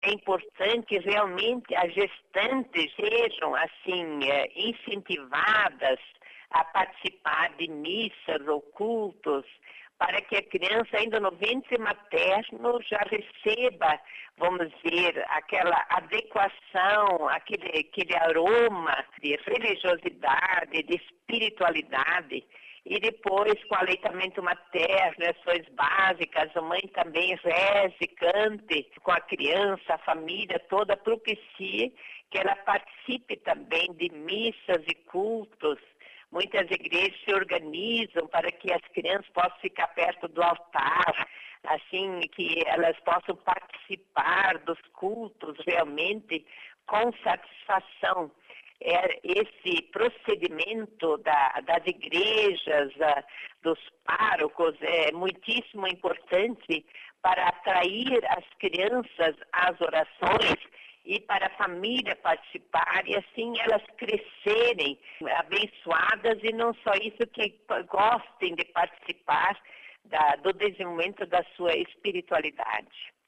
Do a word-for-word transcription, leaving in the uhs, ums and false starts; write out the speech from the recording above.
é importante realmente as gestantes sejam assim incentivadas a participar de missas ou cultos, para que a criança, ainda no ventre materno, já receba, vamos dizer, aquela adequação, aquele, aquele aroma de religiosidade, de espiritualidade. E depois, com o aleitamento materno, ações básicas, a mãe também reze, cante com a criança, a família toda, propicie que ela participe também de missas e cultos. Muitas igrejas se organizam para que as crianças possam ficar perto do altar, assim que elas possam participar dos cultos realmente com satisfação. É esse procedimento da, das igrejas, da, dos párocos, é muitíssimo importante para atrair as crianças às orações e para a família participar, e assim elas crescerem abençoadas, e não só isso, que gostem de participar da, do desenvolvimento da sua espiritualidade.